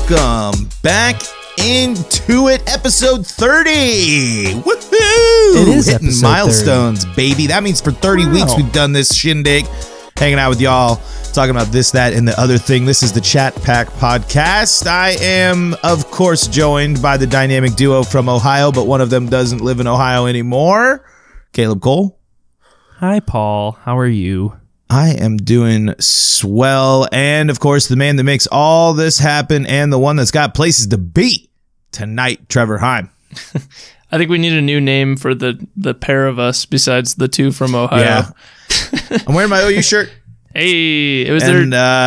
welcome back into it, episode 30. Woohoo! It is hitting episode milestones, 30. Baby. That means for 30 weeks we've done this shindig, hanging out with y'all, talking about this, that, and the other thing. This is the Chat Pack Podcast. I am, of course, joined by the dynamic duo from Ohio, but one of them doesn't live in Ohio anymore. Caleb Cole. Hi, Paul. How are you? I am doing swell. And, of course, the man that makes all this happen and the one that's got places to be tonight, Trevor Heim. I think we need a new name for the pair of us besides the two from Ohio. Yeah. I'm wearing my OU shirt. Hey, it was their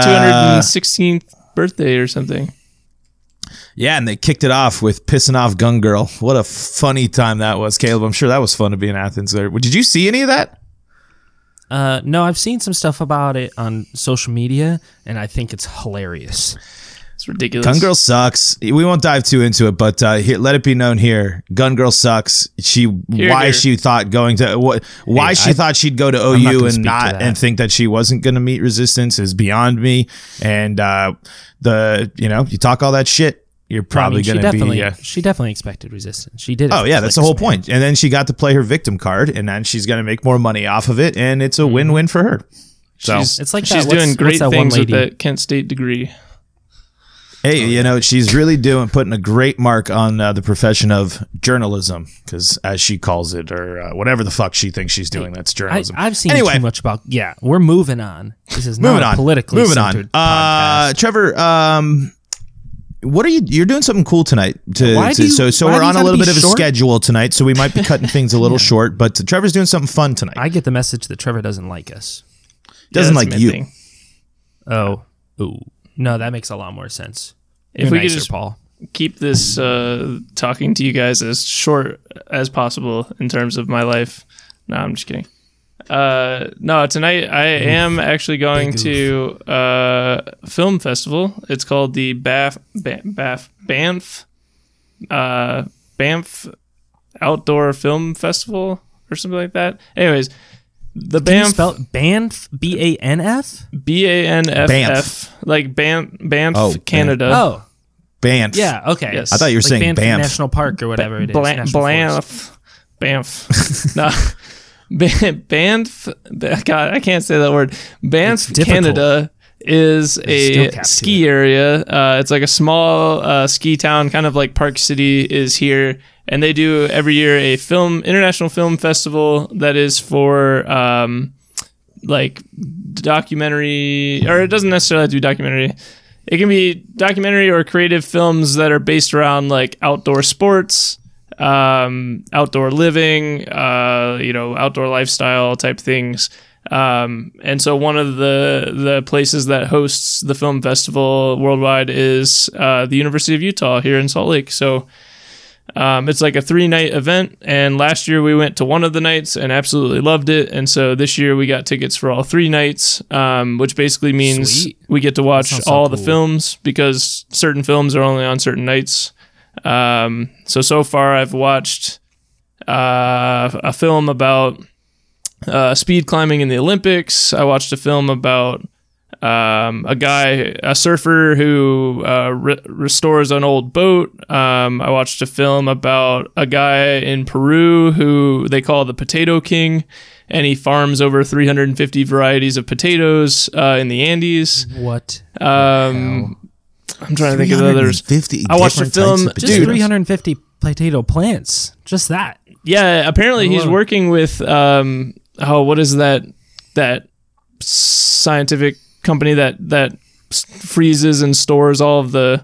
216th birthday or something. Yeah, and they kicked it off with pissing off Gun Girl. What a funny time that was, Caleb. I'm sure that was fun to be in Athens there. Did you see any of that? No, I've seen some stuff about it on social media, and I think it's hilarious. It's ridiculous. Gun Girl sucks. We won't dive too into it, but here, let it be known here: Gun Girl sucks. She thought going to thought she'd go to OU and not and think that she wasn't going to meet resistance is beyond me. And you talk all that shit, you're probably going to be. She definitely expected resistance. She did. Oh yeah, that's the whole point. And then she got to play her victim card, and then she's going to make more money off of it, and it's a win-win for her. So it's like she's doing great things with that Kent State degree. Hey, she's really putting a great mark on the profession of journalism, because as she calls it, or whatever the fuck she thinks she's doing, that's journalism. I've seen too much about. Yeah, we're moving on. This is not a politically centered podcast. Trevor, what are you're doing something cool tonight? So we're on a little bit of a schedule tonight, so we might be cutting things a little short. But Trevor's doing something fun tonight. I get the message that Trevor doesn't like us. Doesn't like you. Thing. Oh, ooh. No, that makes a lot more sense. If we could just Paul, keep this talking to you guys as short as possible in terms of my life. No, I'm just kidding. No, tonight I am actually going to a film festival. It's called the Banff Outdoor Film Festival or something like that. Anyways, the Banff. Spell Banff? B-A-N-F? B-A-N-F-F. Like Banff, Canada. Oh. Banff. Yeah, okay. Yes. I thought you were saying Banff National Park or whatever it is. Banff. No. Banff. God, I can't say that word. Banff, Canada is a ski area. It's like a small ski town, kind of like Park City is here. And they do every year a international film festival that is for like documentary, or it doesn't necessarily have to be documentary. It can be documentary or creative films that are based around like outdoor sports, outdoor living, outdoor lifestyle type things. And so one of the places that hosts the film festival worldwide is the University of Utah here in Salt Lake. So it's like a 3-night event, and last year we went to one of the nights and absolutely loved it. And so this year we got tickets for all 3 nights, which basically means we get to watch all the films, because certain films are only on certain nights. So far I've watched a film about speed climbing in the Olympics. I watched a film about a surfer who restores an old boat. I watched a film about a guy in Peru who they call the Potato King, and he farms over 350 varieties of potatoes in the Andes. What? I'm trying to think of others. I watched a film, just 350 potato plants. Just that. Yeah, apparently he's working with what is that scientific company that freezes and stores all of the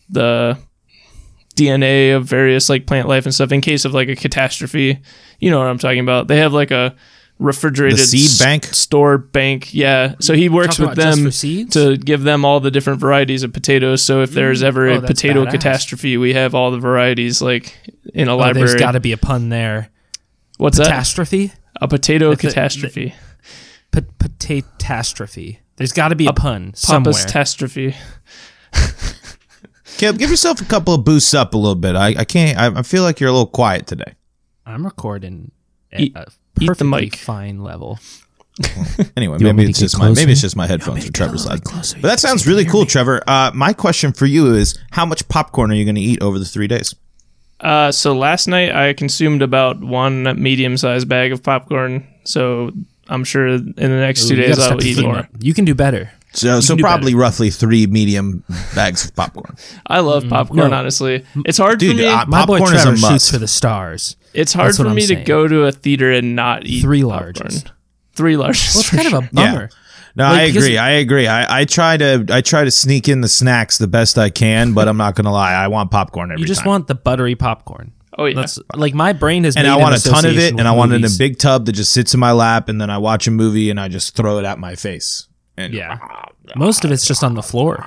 DNA of various like plant life and stuff in case of like a catastrophe. You know what I'm talking about. They have like a refrigerated seed bank, store bank. Yeah. So he works with them to give them all the different varieties of potatoes. So if there's ever a potato catastrophe, we have all the varieties like in a library. There's got to be a pun there. What's catastrophe? A potato catastrophe. Potatastrophe. There's got to be a pun somewhere. Papas-tastrophe. Caleb, give yourself a couple of boosts up a little bit. I can't. I feel like you're a little quiet today. I'm recording at a eat the perfectly mic. fine level. Anyway, maybe it's just my headphones or Trevor's loud. But that sounds really cool, Trevor. My question for you is, how much popcorn are you going to eat over the 3 days? So last night I consumed about one medium-sized bag of popcorn. So I'm sure in the next 2 days I'll eat more. You can do better. So probably roughly 3 medium bags of popcorn. I love popcorn, honestly. It's hard for me. My boy Trevor shoots for the stars. It's hard for me to go to a theater and not eat 3 larges. 3 larges. Well, it's kind of a bummer. Yeah. No, like, I agree. I try to sneak in the snacks the best I can, but I'm not gonna lie. I want popcorn every time. You just want the buttery popcorn. Oh yeah. That's, like my brain has. And I want a ton of it, and I want it in a big tub that just sits in my lap, and then I watch a movie and I just throw it at my face. And most of it's just on the floor.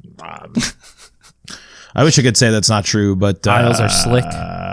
I wish I could say that's not true, but tiles are slick.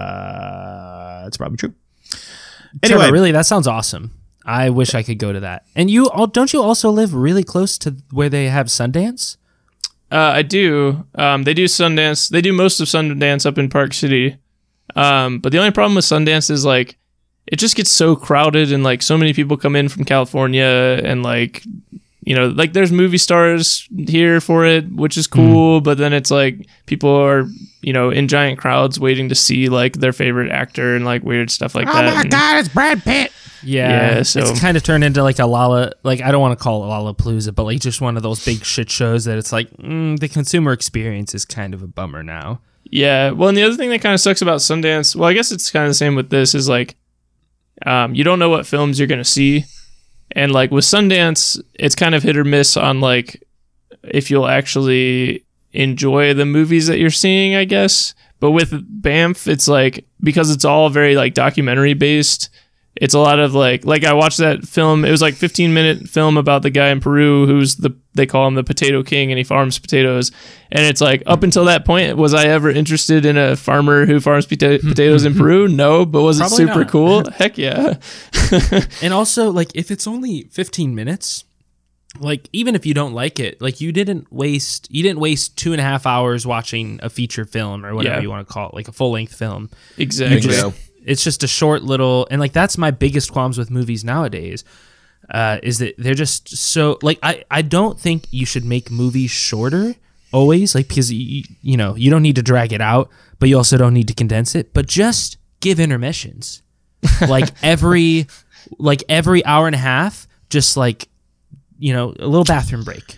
That's probably true. Anyway, Trevor, really, that sounds awesome. I wish I could go to that. And don't you also live really close to where they have Sundance? I do. They do Sundance. They do most of Sundance up in Park City. But the only problem with Sundance is like it just gets so crowded and like so many people come in from California and like, you know, like there's movie stars here for it, which is cool. But then it's like people are, you know, in giant crowds waiting to see like their favorite actor and like weird stuff like that. Oh my God, it's Brad Pitt. Yeah, so it's kind of turned into like a I don't want to call it Lollapalooza, but like just one of those big shit shows that it's like the consumer experience is kind of a bummer now. Yeah, well, and the other thing that kind of sucks about Sundance, well, I guess it's kind of the same with this, is like you don't know what films you're gonna see, and like with Sundance, it's kind of hit or miss on like if you'll actually enjoy the movies that you're seeing, I guess. But with Banff, it's like because it's all very like documentary based. It's a lot of like I watched that film. It was like 15-minute film about the guy in Peru who's they call him the Potato King, and he farms potatoes. And it's like up until that point, was I ever interested in a farmer who farms potatoes in Peru? No, but was Probably it super not. Cool? Heck yeah. And also like if it's only 15 minutes, like even if you don't like it, like you didn't waste 2.5 hours watching a feature film or whatever you want to call it, like a full-length film. Exactly. It's just a short little, and like that's my biggest qualms with movies nowadays, is that they're just so like I don't think you should make movies shorter always, like because you know you don't need to drag it out, but you also don't need to condense it, but just give intermissions, like every hour and a half, just like you know a little bathroom break.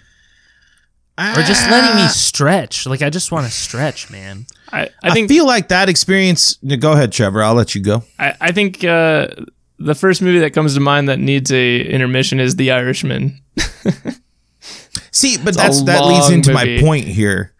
Or just letting me stretch. Like, I just want to stretch, man. I feel like that experience... Go ahead, Trevor. I'll let you go. I think the first movie that comes to mind that needs a intermission is The Irishman. See, but that leads into my point here.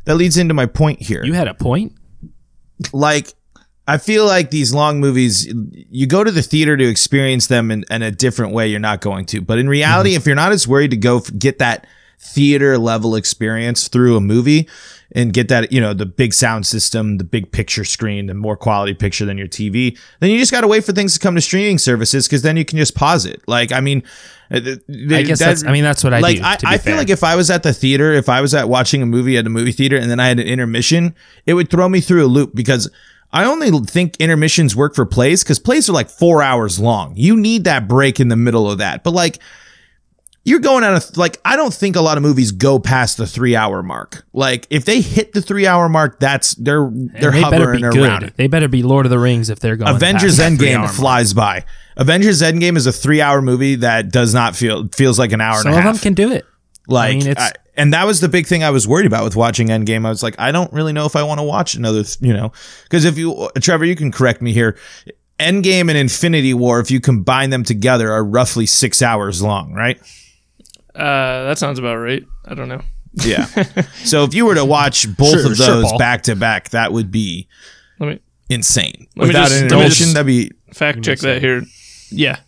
You had a point? Like, I feel like these long movies, you go to the theater to experience them in a different way you're not going to. But in reality, if you're not as worried to go get that theater level experience through a movie and get that, you know, the big sound system, the big picture screen, the more quality picture than your TV, then you just got to wait for things to come to streaming services because then you can just pause it. Like, I mean, I guess that's what I do. I feel like if I was at the theater, if I was watching a movie at a movie theater and then I had an intermission, it would throw me through a loop because I only think intermissions work for plays because plays are like 4 hours long. You need that break in the middle of that. But like, you're going out of like, I don't think a lot of movies go past the 3 hour mark. Like if they hit the 3 hour mark, they're hovering around it. They better be Lord of the Rings if they're going. Avengers Endgame flies by. Avengers Endgame is a 3 hour movie that does not feels like an hour and a half. Some of them can do it. Like, and that was the big thing I was worried about with watching Endgame. I was like, I don't really know if I want to watch another, you know, because Trevor, you can correct me here. Endgame and Infinity War, if you combine them together, are roughly 6 hours long, right? That sounds about right. I don't know. Yeah. So if you were to watch both of those back to back, that would be insane. Without an intermission, that'd be fact check that here. Yeah.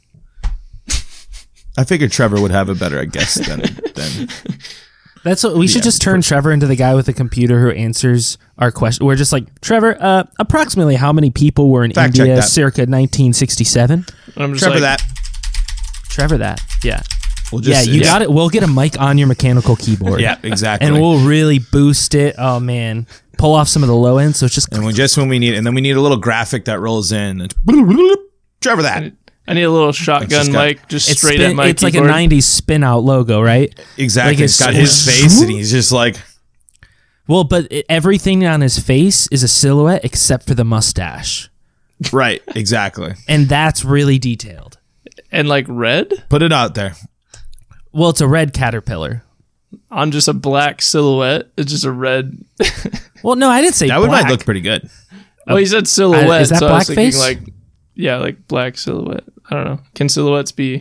I figured Trevor would have a better guess than. That's what we should just turn Trevor into the guy with the computer who answers our question. We're just like, Trevor, approximately how many people were in India circa 1967? Trevor that. Yeah. You got it. We'll get a mic on your mechanical keyboard. Yeah, exactly. And we'll really boost it. Oh man, pull off some of the low end. So it's just when we need, and then we need a little graphic that rolls in. Trevor that. I need a little shotgun mic just straight at my It's keyboard. like a 90s spin out logo, right? Exactly. Like it's got his face and he's just like... Well, but everything on his face is a silhouette except for the mustache. Right, exactly. And that's really detailed. And like red? Put it out there. Well, it's a red caterpillar. On just a black silhouette. It's just a red... Well, no, I didn't say that black. Might look pretty good. Well, he said silhouette, is that so I was thinking blackface? like... Yeah, like black silhouette. I don't know. Can silhouettes be...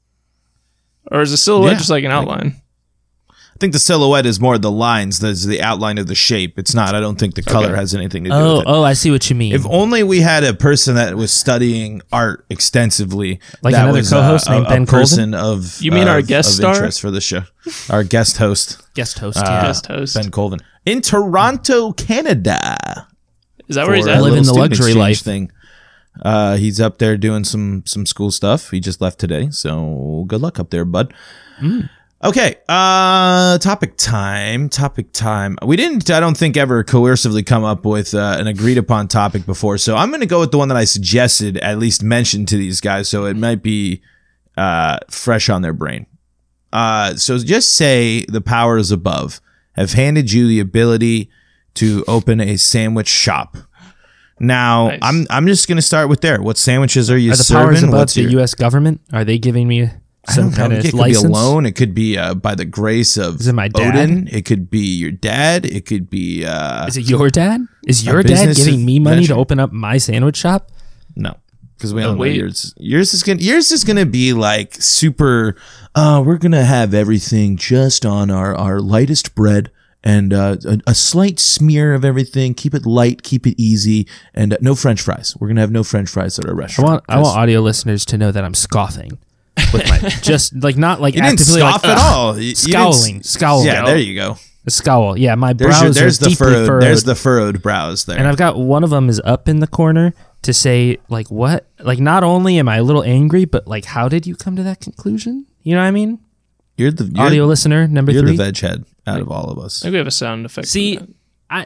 Or is a silhouette just like an outline? I think the silhouette is more the lines. That's the outline of the shape. It's not. I don't think the color has anything to do with it. Oh, I see what you mean. If only we had a person that was studying art extensively. Like that another was, co-host named Ben person of You mean our guest of star? interest for the show. Our guest host. Guest host, Guest host. Ben Colvin. In Toronto, Canada. Is that where he's for at? a Living little the student luxury exchange life. thing. He's up there doing some school stuff. He just left today, so good luck up there, bud. Okay, topic time. We didn't, I don't think, ever coercively come up with an agreed upon topic before, so I'm going to go with the one that I suggested, at least mentioned to these guys, so it might be fresh on their brain. So just say the powers above have handed you the ability to open a sandwich shop. Now, Nice. I'm just going to start with there. What sandwiches are you Are the serving? powers above What's the your, U.S. government? Are they giving me some kind of it could license? be a loan. It could be by the grace of Is it my dad? Odin. It could be your dad. It could be... Is it your dad? Is your dad business giving me money venture. to open up my sandwich shop? No, because we don't know wait. yours. Yours is gonna be like super. We're gonna have everything just on our lightest bread and a slight smear of everything. Keep it light, keep it easy, and no French fries. We're gonna have no French fries at our restaurant. I want audio listeners to know that I'm scoffing with my just like not like You didn't actively scoff like, at all. You scowling. Yeah, there you go. A scowl. Yeah, my There's brows there's are the deeply furrowed. furrowed. There's the furrowed brows there. And I've got one of them is up in the corner to say like what? Like not only am I a little angry, but like how did you come to that conclusion? You know what I mean? You're the Audio listener number You're 3. the veg head out of all of us. I think we have a sound effect. See, for that.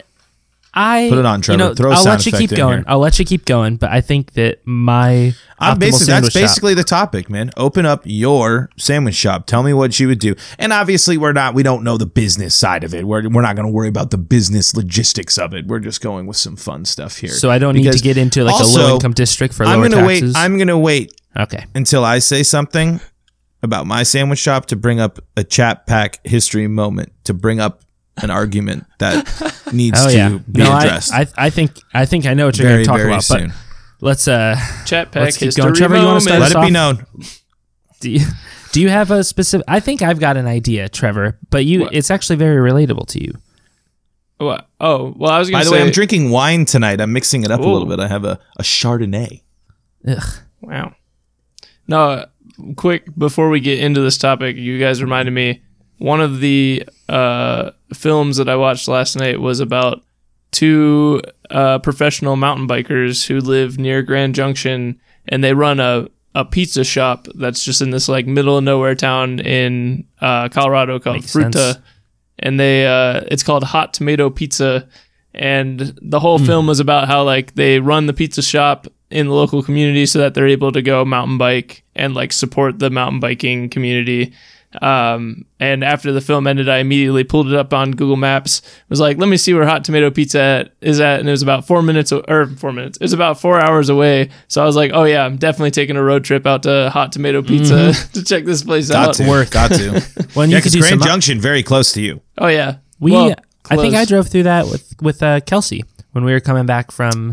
I Put it on, Trevor. You know, Throw a I'll sound let you effect keep in going. here. I'll let you keep going, but I think that my That's sandwich shop- basically the topic, man. Open up your sandwich shop. Tell me what you would do. And obviously, we don't know the business side of it. We're not going to worry about the business logistics of it. We're just going with some fun stuff here. So I don't need to get into like also, a low income district for I'm lower gonna taxes. I'm going to wait Okay. until I say something about my sandwich shop to bring up a chat pack history moment, to bring up an argument that needs Oh to yeah. be addressed. I think I know what you're very, going to talk very about, soon. but let's Chat pack let's keep history going. Trevor, you wanna start moment. Let us it be off? known. do you have a specific? I think I've got an idea, Trevor, but it's actually very relatable to you. What? Oh, well, I was going By to the say... way, I'm drinking wine tonight. I'm mixing it up a Ooh. little bit. I have a Chardonnay. Ugh. Wow. No, quick, before we get into this topic, you guys reminded me, one of the films that I watched last night was about 2 professional mountain bikers who live near Grand Junction, and they run a pizza shop that's just in this like middle of nowhere town in Colorado called Makes Fruta. sense. And they it's called Hot Tomato Pizza, and the whole film was about how like they run the pizza shop in the local community so that they're able to go mountain bike and like support the mountain biking community. And after the film ended, I immediately pulled it up on Google Maps, was like, let me see where Hot Tomato Pizza is at. And it was about 4 minutes. It was about 4 hours away. So I was like, oh yeah, I'm definitely taking a road trip out to Hot Tomato Pizza to check this place out. Got to. When Yeah, you could because do Grand some, Junction, very close to you. Oh yeah. I think I close. drove through that with Kelsey when we were coming back from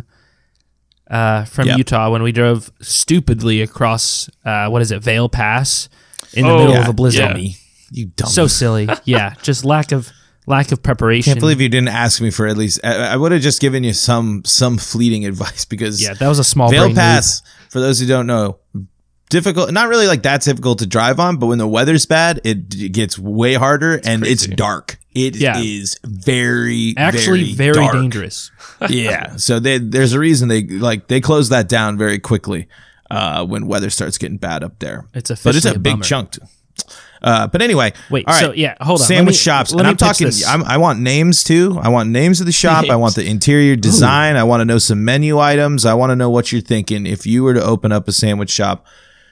Yep. Utah, when we drove stupidly across Vail Pass in the middle of a blizzard. yeah. Dummy. You dumb. So silly. Yeah, just lack of preparation. Can't believe you didn't ask me for at least. I would have just given you some fleeting advice, because Yeah, that was a small Vail brain Pass, for those who don't know, difficult. Not really like that difficult to drive on, but when the weather's bad, it gets way harder, and crazy. it's dark. It is very, move. Actually, very dark. dangerous. Yeah, so there's a reason they close that down very quickly when weather starts getting bad up there. It's but it's officially a a big bummer. chunk. But anyway, Wait, all right. so yeah, hold on. Sandwich shops, and I'm talking. I want names too. I want names of the shop. I want the interior design. I want to know some menu items. I want to know what you're thinking if you were to open up a sandwich shop.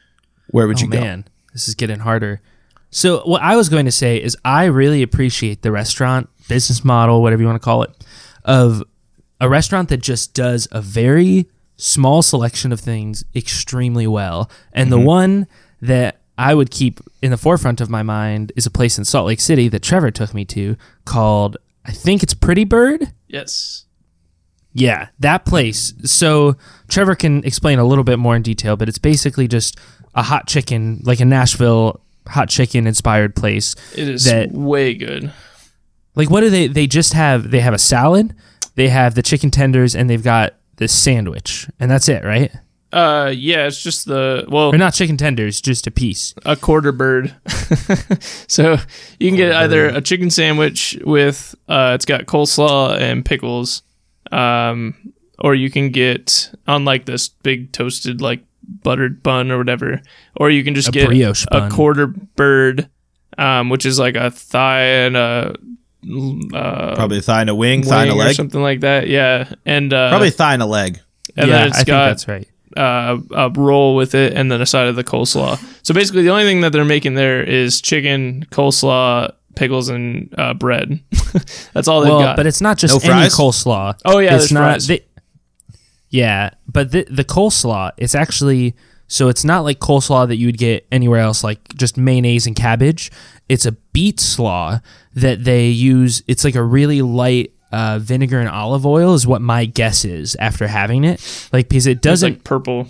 where would you go? Man, this is getting harder. So what I was going to say is I really appreciate the restaurant business model, whatever you want to call it, of a restaurant that just does a very small selection of things extremely well. And the one that I would keep in the forefront of my mind is a place in Salt Lake City that Trevor took me to called, I think it's Pretty Bird. Yes. Yeah, that place. So Trevor can explain a little bit more in detail, but it's basically just a hot chicken, like a Nashville hot chicken inspired place. It is way good. Like, what do they just have? They have a salad, they have the chicken tenders, and they've got this sandwich, and that's it, right? Yeah, it's just or not chicken tenders, just a piece. A quarter bird. So you can get either a chicken sandwich with it's got coleslaw and pickles, or you can get on like this big toasted like buttered bun or whatever, or you can just get a quarter bird, which is like a thigh and a probably a thigh and a wing, thigh and a leg, or something like that. Yeah, and probably a thigh and a leg. And yeah, then it's I think that's right. A roll with it, and then a side of the coleslaw. So basically, the only thing that they're making there is chicken, coleslaw, pickles, and bread. That's all they've got. But it's not just any coleslaw. Oh yeah, it's not. Fries. Yeah, but the coleslaw, it's actually, so it's not like coleslaw that you would get anywhere else, like just mayonnaise and cabbage. It's a beet slaw that they use. It's like a really light vinegar and olive oil is what my guess is after having it. Like, because it doesn't. It's like purple.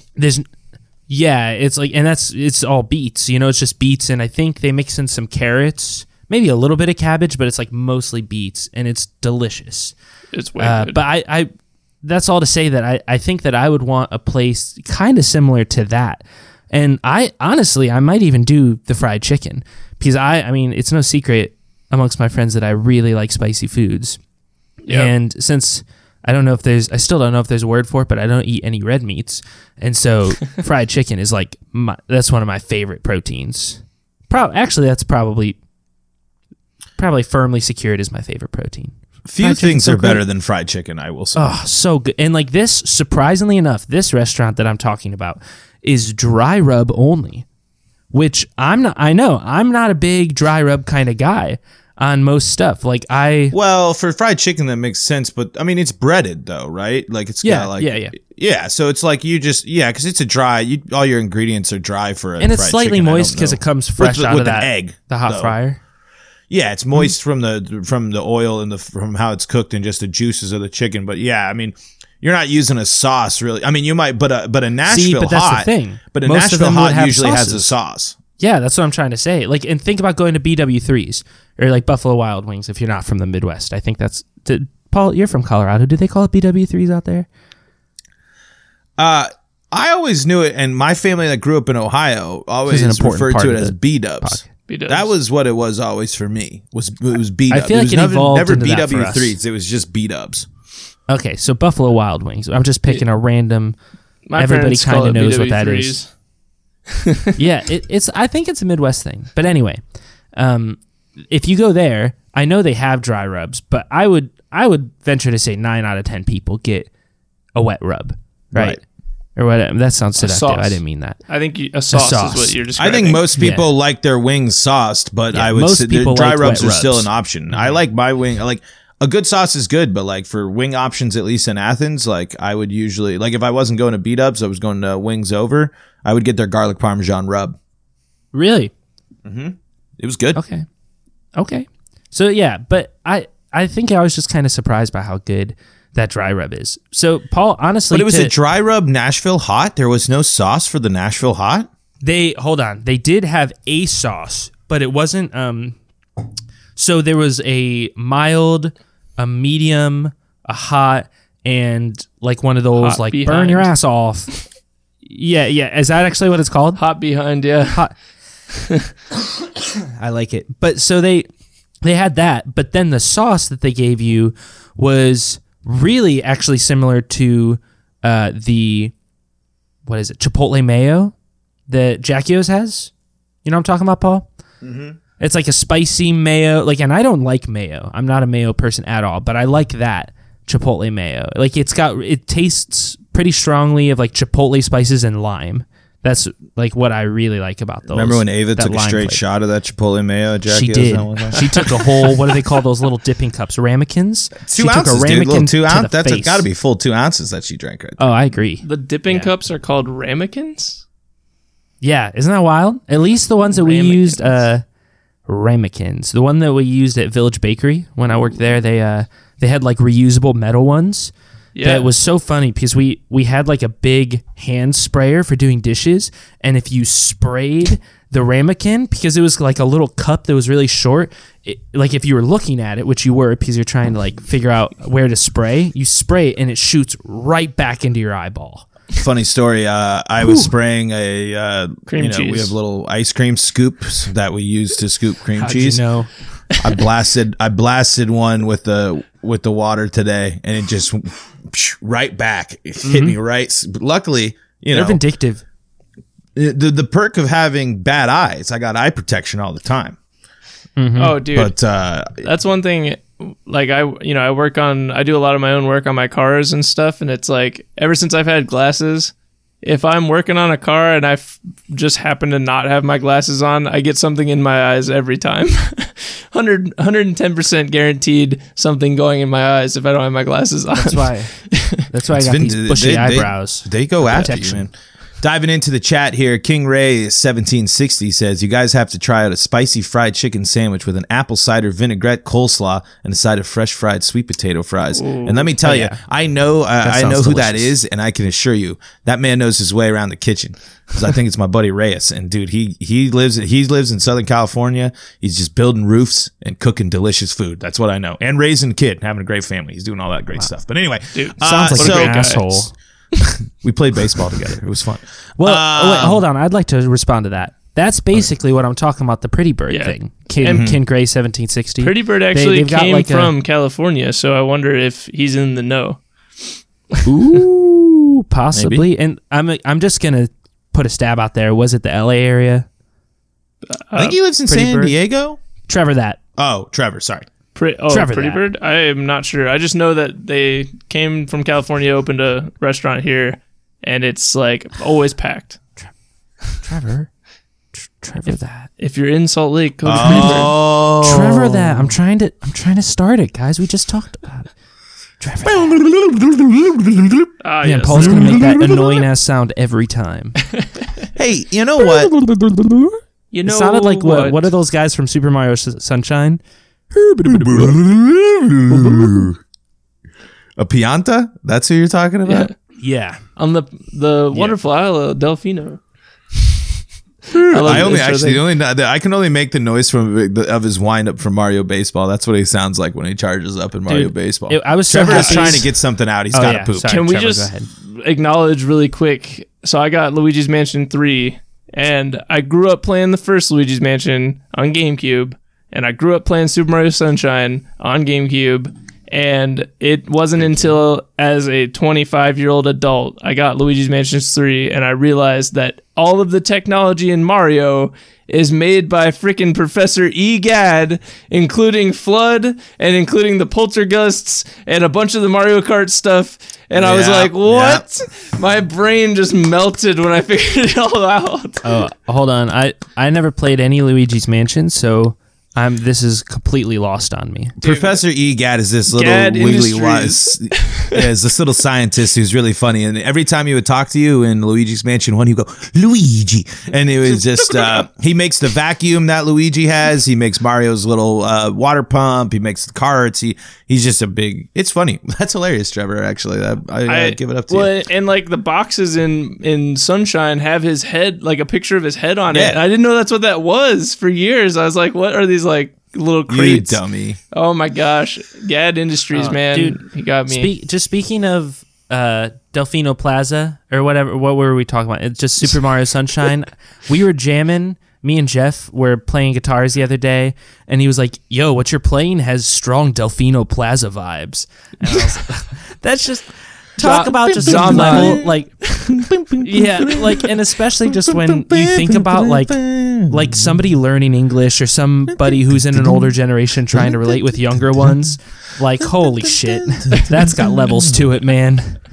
It's like, and it's all beets, it's just beets. And I think they mix in some carrots, maybe a little bit of cabbage, but it's like mostly beets, and it's delicious. It's way good. But I that's all to say that I think that I would want a place kind of similar to that. And I might even do the fried chicken, because I mean, it's no secret amongst my friends that I really like spicy foods. Yep. And since I still don't know if there's a word for it, but I don't eat any red meats. And so fried chicken is like, that's one of my favorite proteins. Actually, that's probably firmly secured as my favorite protein. Few things are better than fried chicken, I will say. Oh, so good. And like this, surprisingly enough, this restaurant that I'm talking about is dry rub only, which I'm not a big dry rub kind of guy on most stuff. Well, for fried chicken, that makes sense. But I mean, it's breaded though, right? Like it's got like, yeah. So it's like because it's a dry, all your ingredients are dry for a and it's fried slightly chicken, moist because it comes fresh out of that egg, the hot fryer. Yeah, it's moist from the oil and from how it's cooked and just the juices of the chicken. But yeah, I mean, you're not using a sauce really. I mean, you might, but a Nashville hot. That's the thing. But a Nashville hot usually has a sauce. Yeah, that's what I'm trying to say. Like, and think about going to BW3s or like Buffalo Wild Wings if you're not from the Midwest. I think that's Paul. You're from Colorado. Do they call it BW3s out there? I always knew it, and my family that grew up in Ohio always referred to it as B-dubs. B-dubs. That was what it was always for me. It was B-dubs. I feel like it evolved never into BW3s. It was just B-dubs. Okay, so Buffalo Wild Wings. I'm just picking a random. Everybody kind of knows what that is. Yeah, it's. I think it's a Midwest thing. But anyway, if you go there, I know they have dry rubs, but I would venture to say 9 out of 10 people get a wet rub, right? Or whatever. That sounds seductive. I didn't mean that. I think a sauce is what you're describing. I think most people like their wings sauced, but I would say dry rubs are still an option. Mm-hmm. I like my wing. Like a good sauce is good, but like for wing options, at least in Athens, like I would usually, like if I wasn't going to B-dubs, I was going to Wings Over, I would get their garlic parmesan rub. Really? Mm-hmm. It was good. Okay. So yeah, but I think I was just kind of surprised by how good that dry rub is. So Paul, honestly, but it was a dry rub Nashville hot. There was no sauce for the Nashville hot. They did have a sauce, but it wasn't. So there was a mild, a medium, a hot, and like one of those hot like behind. Burn your ass off. Yeah. Is that actually what it's called? Hot behind, yeah. Hot. I like it. But so they had that, but then the sauce that they gave you was really actually similar to the Chipotle mayo that Jackie-O's has. You know what I'm talking about, Paul? Mm-hmm. It's like a spicy mayo, and I don't like mayo. I'm not a mayo person at all, but I like that Chipotle mayo. Like it tastes pretty strongly of like Chipotle spices and lime That's like what I really like about those. Remember when Ava took a straight shot of that Chipotle mayo? Jackie, she did. She took a whole, what do they call those little dipping cups? Ramekins? 2 ounces, dude. Little 2 ounce. That's got to be full 2 ounces that she drank right there. Oh, I agree. The dipping cups are called ramekins? Yeah, isn't that wild? At least the ones that we used, ramekins. The one that we used at Village Bakery when I worked there, they had like reusable metal ones. Yeah, it was so funny because we had like a big hand sprayer for doing dishes, and if you sprayed the ramekin, because it was like a little cup that was really short, like if you were looking at it, which you were because you're trying to like figure out where to spray, you spray it and it shoots right back into your eyeball. Funny story. I was spraying a cream cheese. We have little ice cream scoops that we use to scoop cream cheese. You know? I blasted one with the water today, and it just right back. It hit me right. But luckily, they're vindictive. The perk of having bad eyes, I got eye protection all the time. Mm-hmm. Oh, dude! But that's one thing. Like I do a lot of my own work on my cars and stuff, and it's like ever since I've had glasses, if I'm working on a car and I just happen to not have my glasses on, I get something in my eyes every time. 110% guaranteed something going in my eyes if I don't have my glasses on. That's why I got these bushy eyebrows. They go after you, man. Diving into the chat here, King Ray 1760 says, you guys have to try out a spicy fried chicken sandwich with an apple cider vinaigrette coleslaw and a side of fresh fried sweet potato fries. Ooh. And let me tell you, I know who that is, and I can assure you that man knows his way around the kitchen. Because I think it's my buddy Reyes, and dude, he lives in Southern California. He's just building roofs and cooking delicious food. That's what I know, and raising a kid, and having a great family. He's doing all that great stuff. But anyway, dude, sounds like an asshole. We played baseball together. It was fun. Well, wait, hold on. I'd like to respond to that. That's basically what I'm talking about, the Pretty Bird thing. Ken Gray 1760. Pretty Bird actually came from California, so I wonder if he's in the know. Ooh, possibly. Maybe. And I'm just going to put a stab out there. Was it the LA area? I think he lives in San Diego. Trevor that. Oh, Trevor, sorry. Pretty Bird? I am not sure. I just know that they came from California, opened a restaurant here, and it's like always packed. Trevor that. If you're in Salt Lake, go to Pretty Bird. Trevor that. I'm trying to start it, guys. We just talked about it. Trevor that. Yes. Paul's gonna make that annoying ass sound every time. Hey, you know what? It sounded like what are those guys from Super Mario Sunshine? A Pianta? That's who you're talking about? Yeah. On the wonderful Isle of Delfino. I can only make the noise of his wind up from Mario Baseball. That's what he sounds like when he charges up in Mario Baseball. Trevor's trying to get something out. He's got to poop. Can we just acknowledge really quick? So I got Luigi's Mansion 3, and I grew up playing the first Luigi's Mansion on GameCube. And I grew up playing Super Mario Sunshine on GameCube, and it wasn't until as a 25-year-old adult I got Luigi's Mansion 3, and I realized that all of the technology in Mario is made by freaking Professor Egad, including FLUDD and including the Poltergusts and a bunch of the Mario Kart stuff. And I was like, what? Yeah. My brain just melted when I figured it all out. Oh, hold on. I never played any Luigi's Mansion, so... this is completely lost on me. Dude, Professor Egad is this little is this little scientist who's really funny, and every time he would talk to you in Luigi's Mansion 1, he'd go, Luigi, and it was just he makes the vacuum that Luigi has, he makes Mario's little water pump, he makes the carts, he's just a big, it's funny. That's hilarious, Trevor, actually. I give it up to you. And like the boxes in Sunshine have his head, like a picture of his head on it. And I didn't know that's what that was for years. I was like, what are these like little crates? You dummy. Oh my gosh. Gad Industries, man. Dude, he got me. Speaking of Delfino Plaza or whatever, what were we talking about? It's just Super Mario Sunshine. We were jamming. Me and Jeff were playing guitars the other day, and he was like, yo, what you're playing has strong Delfino Plaza vibes. And I was like, that's just... Talk about just some level, like, yeah, like, and especially just when you think about like somebody learning English or somebody who's in an older generation trying to relate with younger ones, like, holy shit, that's got levels to it, man.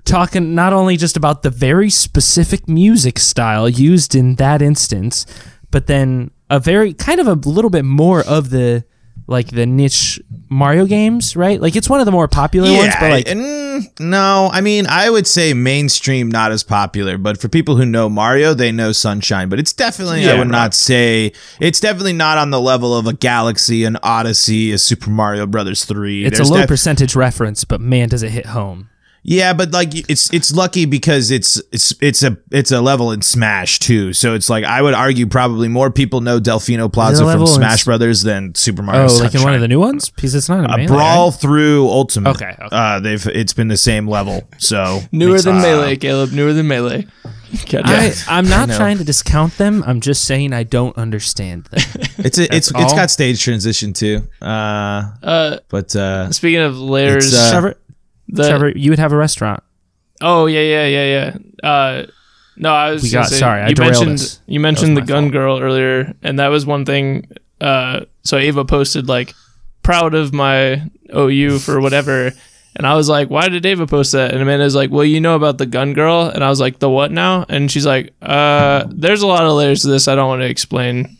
talking not only just about the very specific music style used in that instance, but then a very kind of a little bit more of the niche Mario games, right? Like it's one of the more popular ones, but like no, I mean I would say mainstream, not as popular, but for people who know Mario, they know Sunshine. But it's definitely I would not say it's definitely not on the level of a Galaxy, an Odyssey, a Super Mario Brothers 3. It's a low percentage reference, but man, does it hit home. Yeah, but like it's lucky because it's a level in Smash too. So it's like I would argue probably more people know Delfino Plaza from Smash Brothers than Super Mario. Like in one of the new ones, because it's not a Brawl through Ultimate. Okay. It's been the same level. So newer than Melee, Caleb. Newer than Melee. I'm not trying to discount them. I'm just saying I don't understand them. It's got stage transition too. But speaking of layers, Trevor, you would have a restaurant. Oh yeah. No, I was. You mentioned the Gun Girl earlier, and that was one thing. So Ava posted like, proud of my OU for whatever, and I was like, why did Ava post that? And Amanda's like, well, you know about the Gun Girl, and I was like, the what now? And she's like, there's a lot of layers to this. I don't want to explain.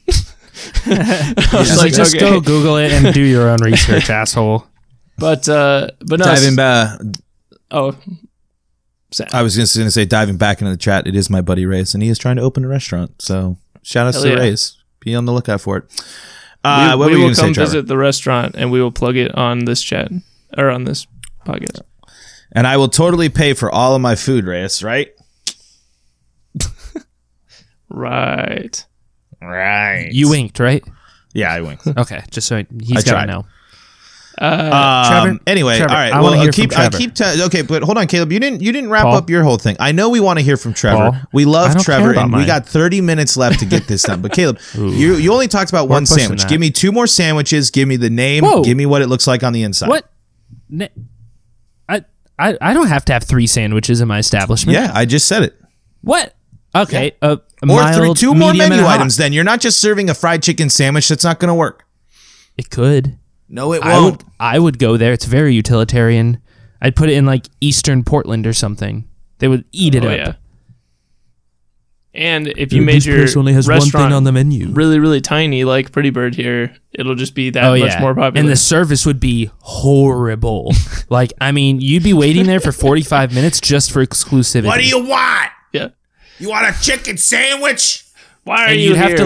Just go Google it and do your own research, asshole. But no. Diving back. Oh, I was just going to say, diving back into the chat, it is my buddy Reyes, and he is trying to open a restaurant. So shout out to Reyes. Be on the lookout for it. We will come visit the restaurant, and we will plug it on this chat or on this podcast. And I will totally pay for all of my food, Reyes. Right? Right. You winked, right? Yeah, I winked. Okay, just so he's got to know. Trevor. Anyway, Trevor, all right. Okay, but hold on, Caleb. You didn't wrap up your whole thing. I know we want to hear from Trevor. Paul? We love Trevor, and we got 30 minutes left to get this done. But Caleb, you only talked about one sandwich. Give me 2 more sandwiches. Give me the name. Whoa. Give me what it looks like on the inside. What? I don't have to have 3 sandwiches in my establishment. Yeah, I just said it. What? Okay. Yeah. Or 2 more menu items. Then you're not just serving a fried chicken sandwich. That's not going to work. It could. No, it won't. I would go there. It's very utilitarian. I'd put it in like Eastern Portland or something. They would eat it up. Yeah. And if you made your only has restaurant one thing on the menu, really, really tiny, like Pretty Bird here, it'll just be that much more popular. And the service would be horrible. Like, I mean, you'd be waiting there for 45 minutes just for exclusivity. What do you want? Yeah. You want a chicken sandwich? Why are you here?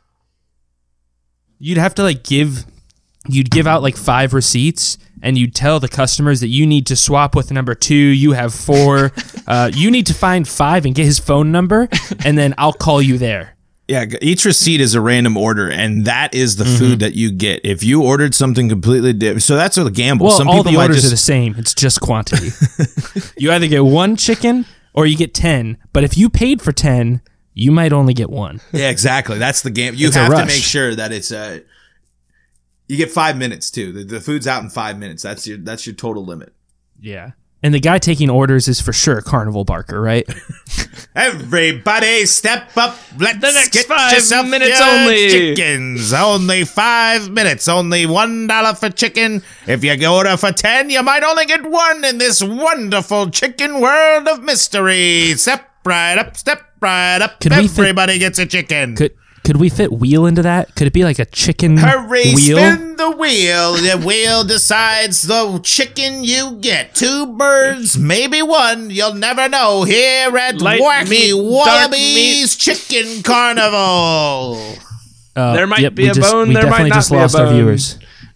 You'd have to give out like 5 receipts, and you'd tell the customers that you need to swap with number 2. You have 4. You need to find 5 and get his phone number, and then I'll call you there. Yeah, each receipt is a random order, and that is the food that you get. If you ordered something completely different, so that's a gamble. Well, all the orders are the same. It's just quantity. You either get 1 chicken or you get 10. But if you paid for 10, you might only get 1. Yeah, exactly. That's the game. You have to make sure that it's a. You get 5 minutes too. The food's out in 5 minutes. That's your total limit. Yeah. And the guy taking orders is for sure Carnival Barker, right? Everybody step up. Let's the next get 5 minutes only. Chickens. Only 5 minutes. Only $1 for chicken. If you order for 10, you might only get 1 in this wonderful chicken world of mystery. Step right up. Step right up. Everybody gets a chicken. Could we fit wheel into that? Could it be like a chicken Hurry, wheel? Spin the wheel. The wheel decides the chicken you get. 2 birds, maybe 1. You'll never know here at Wacky Wallabies Chicken Carnival. There might be a bone. There might not be a bone. Our viewers.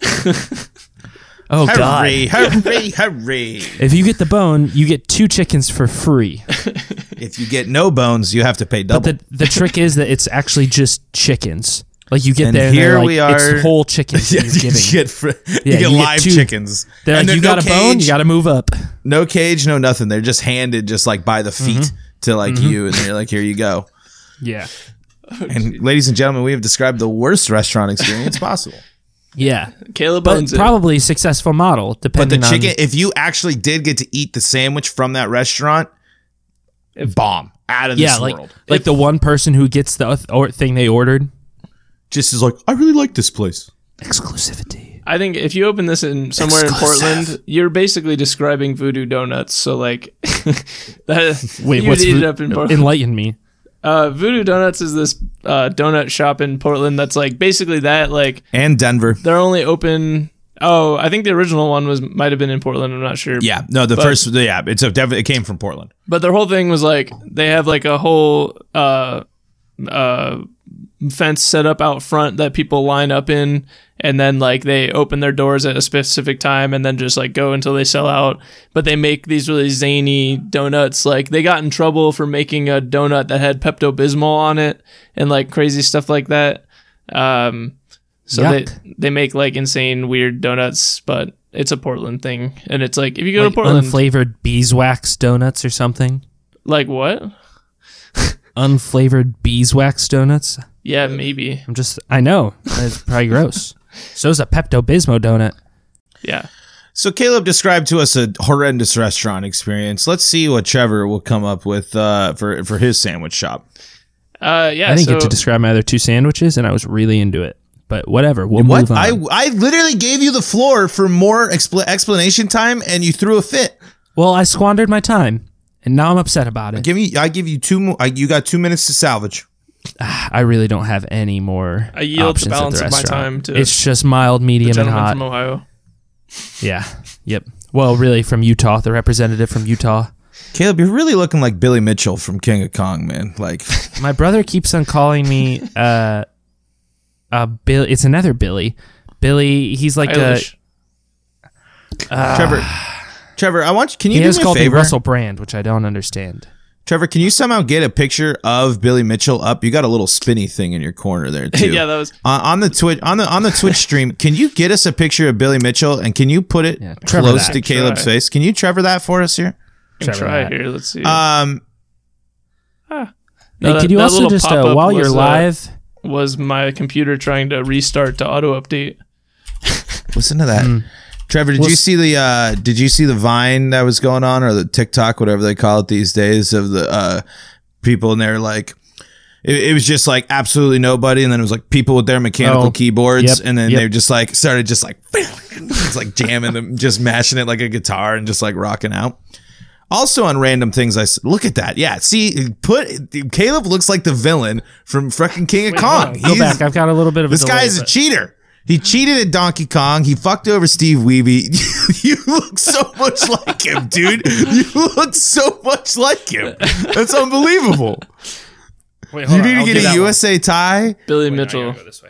Oh, hurry, God. Hurry. If you get the bone, you get 2 chickens for free. If you get no bones, you have to pay double. But the trick is that it's actually just chickens. Like you get there, here and we are. It's whole chickens he's giving. You get live chickens. They're like, you got a bone, you got to move up. No cage, no nothing. They're just handed just like by the feet to like you, and they're like, here you go. Yeah. And ladies and gentlemen, we have described the worst restaurant experience possible. Yeah, Caleb owns it. Probably a successful model. Depending but the chicken, if you actually did get to eat the sandwich from that restaurant, bomb out of this world. Like the one person who gets the thing they ordered, just is like, I really like this place. Exclusivity. I think if you open this in somewhere in Portland, you're basically describing Voodoo Donuts. So like, wait, what's enlighten me? Voodoo Donuts is this donut shop in Portland that's like basically that, like, and Denver. They're only open. Oh, I think the original one might have been in Portland. I'm not sure. Yeah, no, it came from Portland. But their whole thing was like they have like a whole fence set up out front that people line up in, and then like they open their doors at a specific time and then just like go until they sell out. But they make these really zany donuts. Like they got in trouble for making a donut that had Pepto-Bismol on it and like crazy stuff like that. So they make like insane weird donuts, but it's a Portland thing. And it's like if you go like to Portland, unflavored beeswax donuts or something. Like what? Unflavored beeswax donuts? Yeah, maybe. I know. It's probably gross. So's a Pepto-Bismol donut. Yeah. So Caleb described to us a horrendous restaurant experience. Let's see what Trevor will come up with for his sandwich shop. Yeah. I didn't get to describe my other two sandwiches, and I was really into it. But whatever, we'll move on. I literally gave you the floor for more explanation time, and you threw a fit. Well, I squandered my time, and now I'm upset about it. I give you 2 more. You got 2 minutes to salvage. I really don't have any more. I yield the balance of my time to. It's just mild, medium, and hot. From Ohio. Yeah. Yep. Well, really, from Utah, the representative from Utah. Caleb, you're really looking like Billy Mitchell from King of Kong, man. Like my brother keeps on calling me. Bill, it's another Billy. Billy, he's like Trevor, can you do me a favor? He has called me Russell Brand, which I don't understand. Trevor, can you somehow get a picture of Billy Mitchell up? You got a little spinny thing in your corner there too. Yeah, that was on the Twitch stream. Can you get us a picture of Billy Mitchell and can you put it close to Caleb's face? Can you Trevor that for us here? Try here. Let's see. Hey, could you also just while you're live? Was my computer trying to restart to auto update? Listen to that. Trevor, did you see the Vine that was going on, or the TikTok, whatever they call it these days, of the people, and they're like, it was just like absolutely nobody, and then it was like people with their mechanical keyboards, and then they just like started just like it's like jamming them, just mashing it like a guitar and just like rocking out. Also on random things, look at that. Yeah, see, Caleb looks like the villain from fucking King of Kong. Go back. I've got a little bit of this guy's a cheater. He cheated at Donkey Kong. He fucked over Steve Weeby. You look so much like him, dude. You look so much like him. That's unbelievable. Wait, hold on. You need to get a USA tie. Billy Mitchell. Go this way.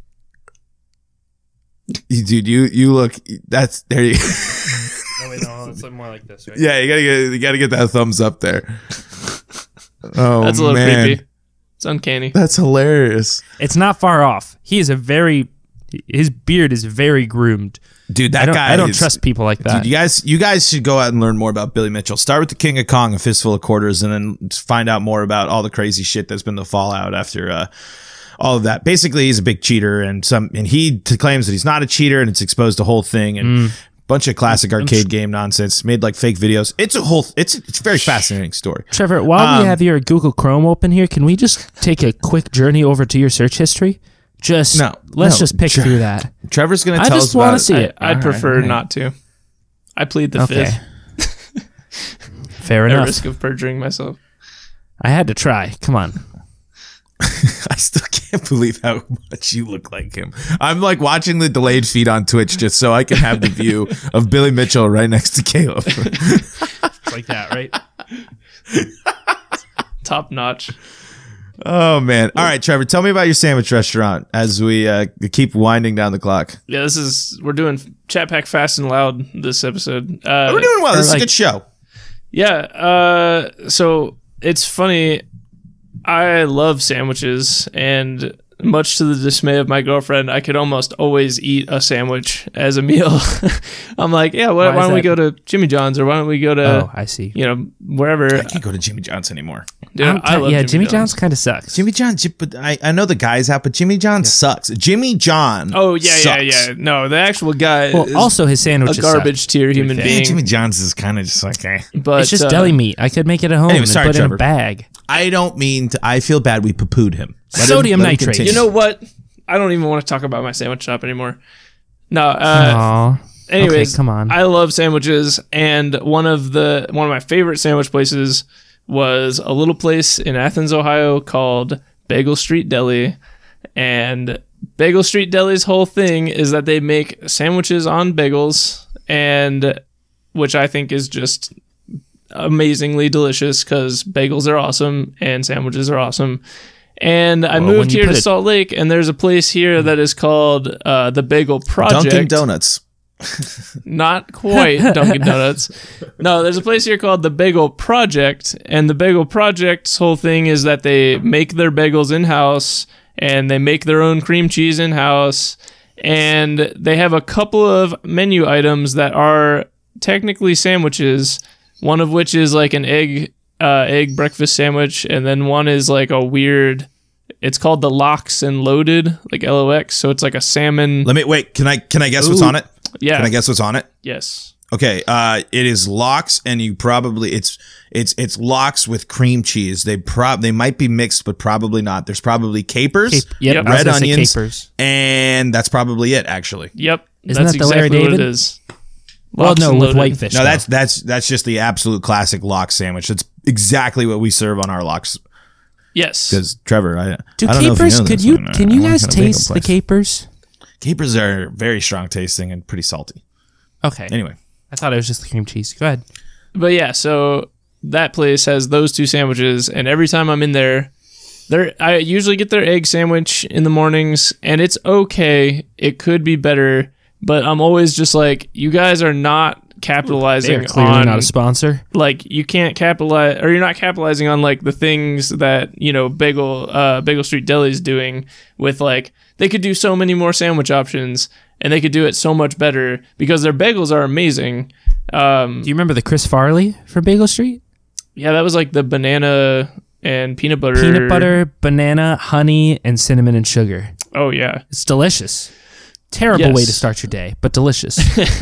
Dude, you look. That's there. You. No, wait, no, it's like more like this, right? Yeah, you gotta get that thumbs up there. Oh, that's a little creepy. It's uncanny. That's hilarious. It's not far off. His beard is very groomed. Dude, I don't trust people like that. Dude, you guys should go out and learn more about Billy Mitchell. Start with the King of Kong, A Fistful of Quarters, and then find out more about all the crazy shit that's been the fallout after all of that. Basically, he's a big cheater, and he claims that he's not a cheater, and it's exposed the whole thing, and bunch of classic arcade game nonsense, made like fake videos. It's a very fascinating story. Trevor, while we have your Google Chrome open here, can we just take a quick journey over to your search history? Let's just pick through that. Trevor's going to tell us about it. I just want to see it. I'd prefer not to. I plead the fifth. Fair enough. At risk of perjuring myself. I had to try. Come on. I still can't believe how much you look like him. I'm like watching the delayed feed on Twitch just so I can have the view of Billy Mitchell right next to Caleb. Like that, right? Top notch. Oh, man. All right, Trevor, tell me about your sandwich restaurant as we keep winding down the clock. Yeah, we're doing Chat Pack Fast and Loud this episode. We're doing well. This is a good show. Yeah. So it's funny. I love sandwiches, and much to the dismay of my girlfriend, I could almost always eat a sandwich as a meal. I'm like, yeah, why don't we go to Jimmy John's, or why don't we go to, I see. Wherever. I can't go to Jimmy John's anymore. Dude, I love Jimmy John's kind of sucks. Jimmy John's, but I know the guys out, but Jimmy John sucks. Jimmy John. Oh yeah, sucks. yeah. No, the actual guy. Well, also his sandwich is a garbage tier human being. Jimmy John's is kind of just like, but it's just deli meat. I could make it at home and put it in a bag. I don't mean to. I feel bad. We poo-pooed him. Sodium nitrate. You know what? I don't even want to talk about my sandwich shop anymore. No. Anyways, okay, come on. I love sandwiches, and one of my favorite sandwich places was a little place in Athens, Ohio called Bagel Street Deli. And Bagel Street Deli's whole thing is that they make sandwiches on bagels, and which I think is just amazingly delicious because bagels are awesome and sandwiches are awesome. And I moved here to Salt Lake, and there's a place here that is called the Bagel Project. Dunkin' Donuts. Not quite Dunkin' Donuts. No, there's a place here called the Bagel Project, and the Bagel Project's whole thing is that they make their bagels in-house, and they make their own cream cheese in-house, and they have a couple of menu items that are technically sandwiches, one of which is like an egg breakfast sandwich, and then one is like a weird, it's called the Lox and Loaded, like LOX, so it's like a salmon. Can I guess what's on it? Yeah. Can I guess what's on it? Yes. Okay. It is lox, and you probably it's lox with cream cheese. They might be mixed, but probably not. There's probably capers, red onions, capers. And that's probably it. Actually. Yep. Isn't that's that the Larry exactly David? What it is. Well, no, with whitefish. No, that's just the absolute classic lox sandwich. That's exactly what we serve on our lox. Yes. Because Trevor, I don't capers, know if you know this. Can you guys taste the capers? Capers are very strong tasting and pretty salty. Okay. Anyway. I thought it was just the cream cheese. Go ahead. But yeah, so that place has those two sandwiches, and every time I'm in there, I usually get their egg sandwich in the mornings, and it's okay. It could be better, but I'm always just like, you guys are not capitalizing on, not a sponsor. Like, you can't capitalize, or you're not capitalizing on like the things that, you know, Bagel Street Deli is doing with, like, they could do so many more sandwich options, and they could do it so much better because their bagels are amazing. Do you remember the Chris Farley from Bagel Street? Yeah, that was like the banana and peanut butter. Peanut butter, banana, honey, and cinnamon and sugar. Oh, yeah. It's delicious. Terrible way to start your day, but delicious.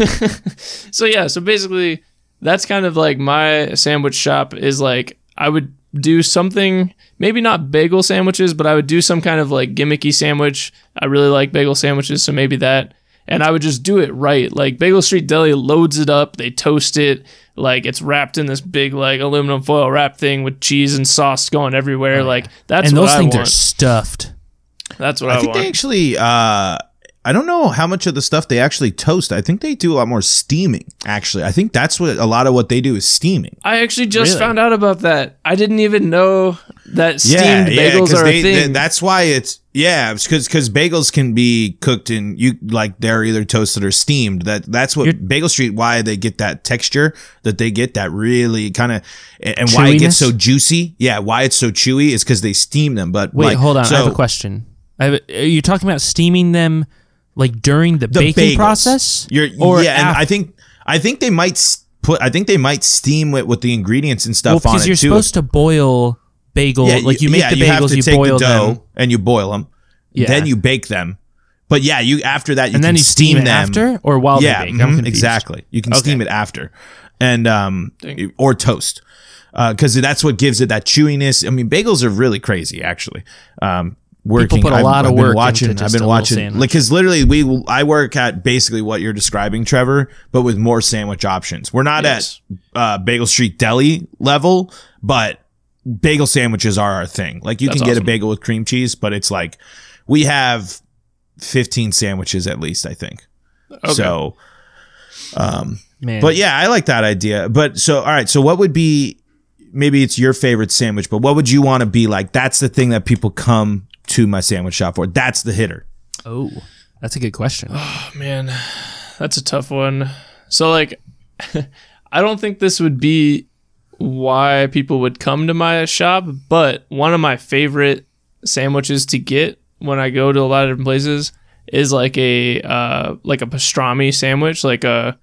So basically, that's kind of like my sandwich shop is like, I would do something, maybe not bagel sandwiches, but I would do some kind of like gimmicky sandwich. I really like bagel sandwiches, so maybe that. And I would just do it right. Like, Bagel Street Deli loads it up, they toast it, like it's wrapped in this big like aluminum foil wrap thing with cheese and sauce going everywhere. Like, that's and what those I things want. are stuffed. That's what I think want. they actually I don't know how much of the stuff they actually toast. I think they do a lot more steaming, actually. I think that's what a lot of what they do is steaming. I actually just found out about that. I didn't even know that steamed bagels are a thing. That's why it's because bagels can be cooked and they're either toasted or steamed. That's what Bagel Street, why they get that texture that they get, that really kind of, and why it gets so juicy. Yeah, why it's so chewy is because they steam them. But wait, hold on, I have a question. Are you talking about steaming them like during the baking process? And I think they might steam it with the ingredients and stuff on it too. Because you're supposed to boil bagel, you make the bagels, you boil them, and you boil them. Yeah. Then you bake them. But yeah, after that you and can then you steam them after or while they bake. Exactly. You can steam it after, and or toast, because that's what gives it that chewiness. I mean, bagels are really crazy, actually. Working, people put a lot of work into just I've been watching, because literally I work at basically what you're describing, Trevor, but with more sandwich options. We're not at Bagel Street Deli level, but bagel sandwiches are our thing. Like, you can get a bagel with cream cheese, but it's like we have 15 sandwiches at least, I think. Okay. So, man. But yeah, I like that idea. But so, all right. So what would be, maybe it's your favorite sandwich, but what would you want to be like? That's the thing that people come to my sandwich shop for. That's the hitter. Oh, that's a good question. Oh man, that's a tough one. So like, I don't think this would be why people would come to my shop, but one of my favorite sandwiches to get when I go to a lot of different places is like a pastrami sandwich, like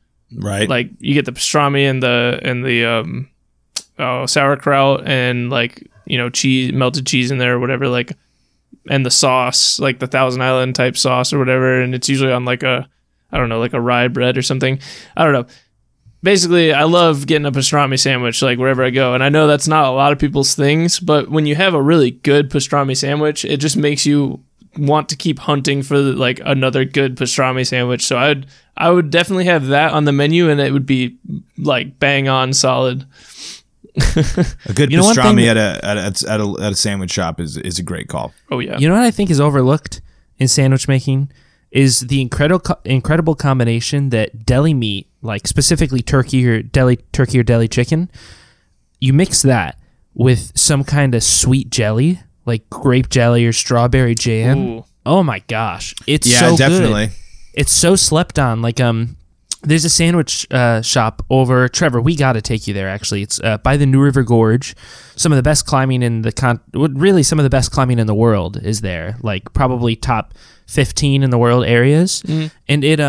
you get the pastrami and the sauerkraut and like, you know, cheese, melted cheese in there or whatever, like, and the sauce, like the Thousand Island type sauce or whatever, and it's usually on like a rye bread or something. I don't know. Basically, I love getting a pastrami sandwich like wherever I go, and I know that's not a lot of people's things, but when you have a really good pastrami sandwich, it just makes you want to keep hunting for like another good pastrami sandwich. So I would definitely have that on the menu, and it would be like bang on solid. A good pastrami at a sandwich shop is a great call. Oh yeah. You know what I think is overlooked in sandwich making is the incredible combination that deli meat, like specifically turkey or deli chicken, you mix that with some kind of sweet jelly, like grape jelly or strawberry jam. Ooh. Oh my gosh, it's so definitely good. It's so slept on. Like there's a sandwich shop over, Trevor, we got to take you there, actually. It's by the New River Gorge. Some of the best climbing in some of the best climbing in the world is there. Like probably top 15 in the world areas. Mm. And it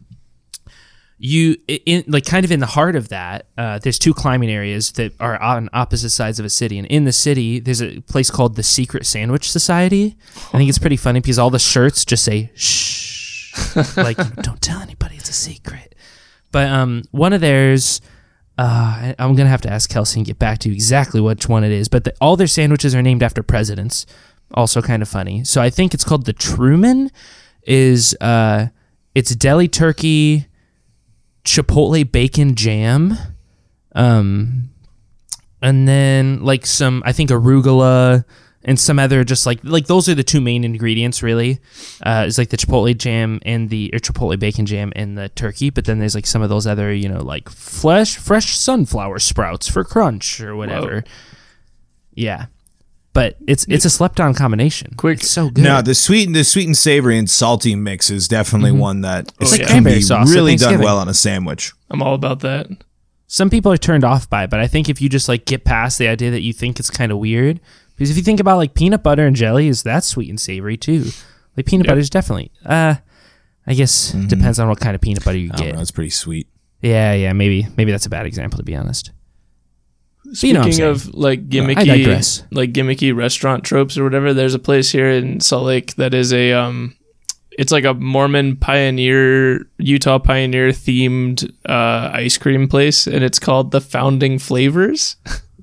like kind of in the heart of that, there's two climbing areas that are on opposite sides of a city. And in the city, there's a place called the Secret Sandwich Society. I think it's pretty funny because all the shirts just say, shh. Like, don't tell anybody, it's a secret. But one of theirs, I'm going to have to ask Kelsey and get back to you exactly which one it is. But all their sandwiches are named after presidents. Also kind of funny. So I think it's called the Truman. It's deli turkey, chipotle bacon jam, and then like some, I think, arugula and some other just like those are the two main ingredients really. Is like the chipotle jam and chipotle bacon jam and the turkey, but then there's like some of those other, like fresh sunflower sprouts for crunch or whatever. Whoa. Yeah. But it's a slept on combination. It's so good. No, the sweet and savory and salty mix is definitely one that can be really done well on a sandwich. I'm all about that. Some people are turned off by it, but I think if you just like get past the idea that you think it's kind of weird, because if you think about like peanut butter and jelly, that's sweet and savory too. Like peanut butter is definitely. I guess depends on what kind of peanut butter you get. That's pretty sweet. Yeah. Maybe that's a bad example, to be honest. Speaking of like gimmicky restaurant tropes or whatever, there's a place here in Salt Lake that is it's like a Mormon Utah pioneer themed ice cream place, and it's called the Founding Flavors.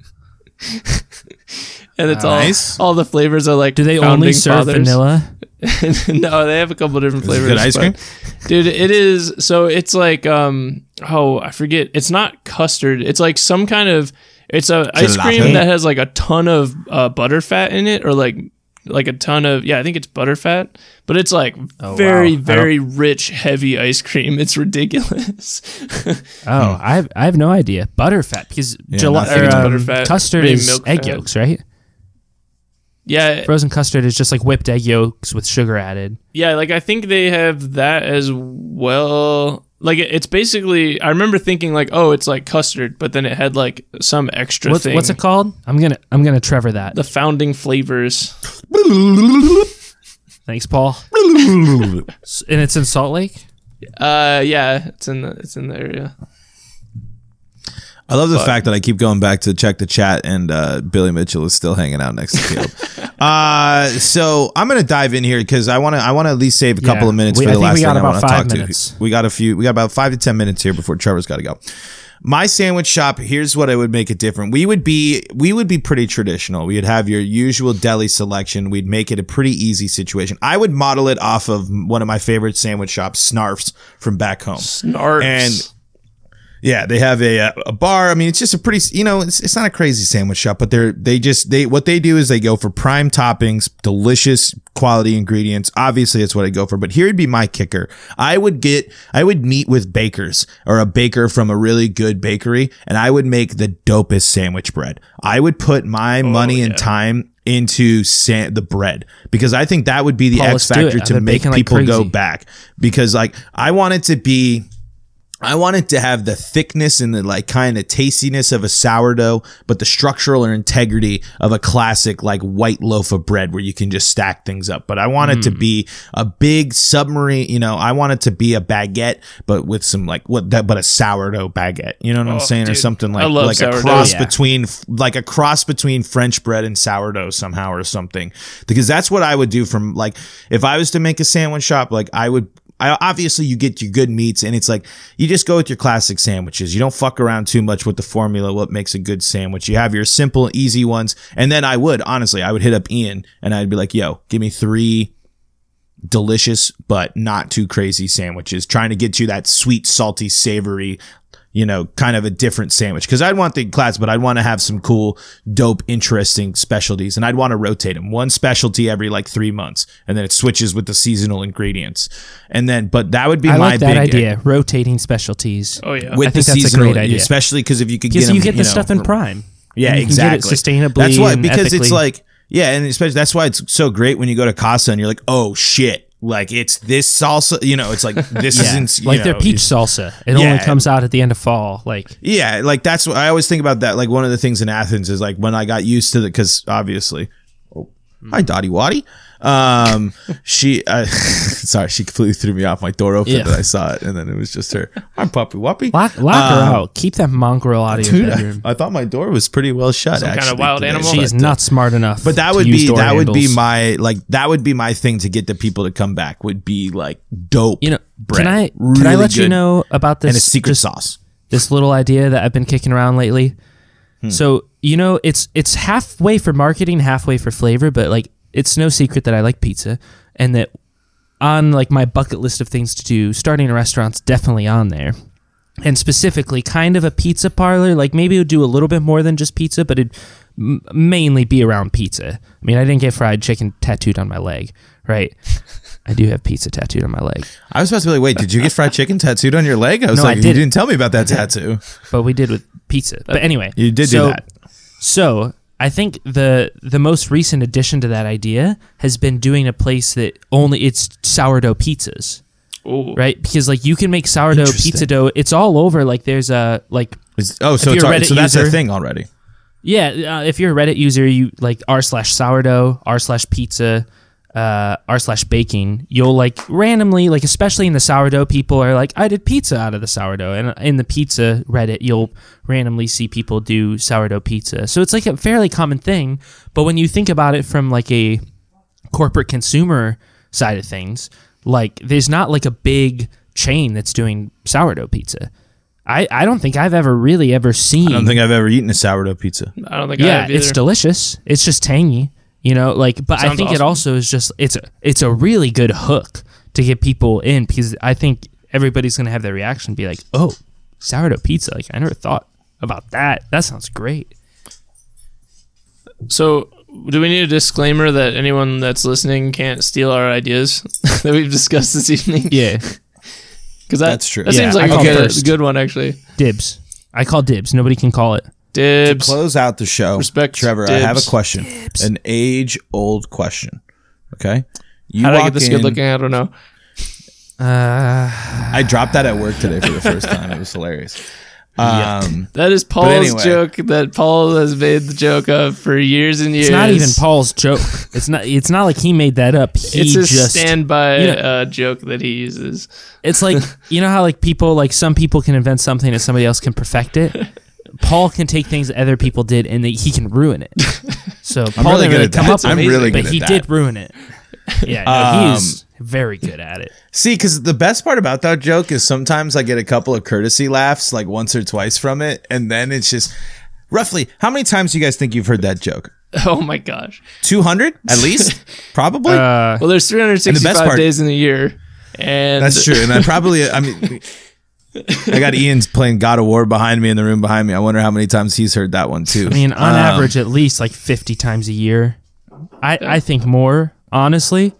And it's all the flavors are like. Do they only serve vanilla? No, they have a couple different flavors. Is it good ice cream? Dude, it is. So it's like I forget. It's not custard. It's like some kind of. It's a ice cream that has like a ton of butter fat in it, or like a ton of, I think it's butter fat, but it's like very rich, heavy ice cream. It's ridiculous. I have no idea. Butter fat, because custard is egg yolks, right? Yeah. Frozen custard is just like whipped egg yolks with sugar added. Yeah, like I think they have that as well. Like it's basically, I remember thinking like, oh, it's like custard, but then it had like some extra thing. What's it called? I'm gonna Trevor that. The Founding Flavors. Thanks, Paul. And it's in Salt Lake? Yeah, it's in the area. I love the fact that I keep going back to check the chat, and Billy Mitchell is still hanging out next to Caleb. So I'm gonna dive in here because I want to at least save a couple of minutes for the last thing I want to talk to. We got about 5 to 10 minutes here before Trevor's got to go. My sandwich shop, here's what I would make it different. We would be pretty traditional. We'd have your usual deli selection. We'd make it a pretty easy situation. I would model it off of one of my favorite sandwich shops, Snarf's, from back home. Snarf's. And yeah, they have a bar. I mean, it's just a pretty, it's not a crazy sandwich shop, but what they do is they go for prime toppings, delicious quality ingredients. Obviously, it's what I go for, but here'd be my kicker. I would meet with bakers or a baker from a really good bakery, and I would make the dopest sandwich bread. I would put my money and time into the bread, because I think that would be the X factor to make people go back, because like I want it to have the thickness and the like kind of tastiness of a sourdough, but the structural or integrity of a classic like white loaf of bread where you can just stack things up. But I want it to be a big submarine, I want it to be a baguette, but with some but a sourdough baguette. You know what I'm saying? Dude, or something like a cross between French bread and sourdough somehow or something. Because that's what I would do from like, if I was to make a sandwich shop, like obviously you get your good meats, and it's like you just go with your classic sandwiches. You don't fuck around too much with the formula, what makes a good sandwich. You have your simple, easy ones. And then I would hit up Ian and I'd be like, yo, give me 3 delicious but not too crazy sandwiches, trying to get you that sweet, salty, savory, you know, kind of a different sandwich. Because I'd want the class, but I'd want to have some cool, dope, interesting specialties, and I'd want to rotate them. One specialty every like 3 months, and then it switches with the seasonal ingredients. And then, but that would be my big idea. Rotating specialties. Oh yeah, with the seasonal, a great idea, especially because if you could get them, you get the stuff in prime. Yeah, exactly. Sustainably. That's why, because ethically. it's like, yeah, and especially that's why it's so great when you go to Casa and you're like, oh shit. Like it's this salsa, you know, it's like this isn't like their peach salsa. It only comes out at the end of fall. Like, yeah, like that's what I always think about that. Like one of the things in Athens is like when I got used to the, because obviously, hi Dottie Waddy. She sorry, she completely threw me off. My door opened and I saw it, and then it was just her. I'm Puppy Wuppy. Lock her out. Keep that mongrel out of your bedroom. I thought my door was pretty well shut. Some actually, kind of wild animal. She is not smart enough. But that would be my thing to get the people to come back. Would be like dope. You know, bread. Can I let you know about this and a secret sauce? This little idea that I've been kicking around lately. So you know, it's halfway for marketing, halfway for flavor, but like. It's no secret that I like pizza, and that on like my bucket list of things to do, starting a restaurant's definitely on there. And specifically kind of a pizza parlor, like maybe it would do a little bit more than just pizza, but it'd mainly be around pizza. I mean, I didn't get fried chicken tattooed on my leg, right? I do have pizza tattooed on my leg. I was supposed to be like, wait, did you get fried chicken tattooed on your leg? I was like, you didn't tell me about that tattoo. But we did with pizza. But anyway. You did do that. So I think the most recent addition to that idea has been doing a place that it's sourdough pizzas. Ooh. Right? Because like you can make sourdough pizza dough. It's all over. Like there's a like. So that's a thing already. Yeah, if you're a Reddit user, you like r/sourdough, r/pizza, r/baking. You'll like randomly, like especially in the sourdough, people are like, I did pizza out of the sourdough, and in the pizza Reddit, you'll randomly see people do sourdough pizza. So it's like a fairly common thing. But when you think about it from like a corporate consumer side of things, like there's not like a big chain that's doing sourdough pizza. I don't think I've ever seen. I don't think I've ever eaten a sourdough pizza. I don't think I have either. It's delicious. It's just tangy, you know. Like, but I think awesome. It also is just it's a really good hook to get people in, because I think everybody's gonna have their reaction, be like, oh, sourdough pizza. Like I never thought about that. That sounds great. So, do we need a disclaimer that anyone that's listening can't steal our ideas that we've discussed this evening? Yeah. Because that's true. That seems like a good one, actually. Dibs. I call dibs. Nobody can call it. Dibs. To close out the show, respect, Trevor, dibs. I have a question. Dibs. An age-old question. Okay? How did I get this good looking? I don't know. I dropped that at work today for the first time. It was hilarious. That is Paul's joke that Paul has made the joke of for years and years. It's not even Paul's joke. It's not like he made that up. It's his standby joke that he uses. It's like, you know how like people, like some people can invent something and somebody else can perfect it. Paul can take things that other people did and he can ruin it. So Paul didn't really come up with it, but he did ruin it. Yeah, no, he's very good at it. See, because the best part about that joke is sometimes I get a couple of courtesy laughs, like once or twice from it, and then it's just roughly, how many times do you guys think you've heard that joke? Oh my gosh, 200 at least, probably. Well, there's 365 days in the year, and that's true. And I probably, I mean, I got Ian's playing God of War behind me in the room behind me. I wonder how many times he's heard that one too. I mean, on average, at least like 50 times a year. I think more, honestly.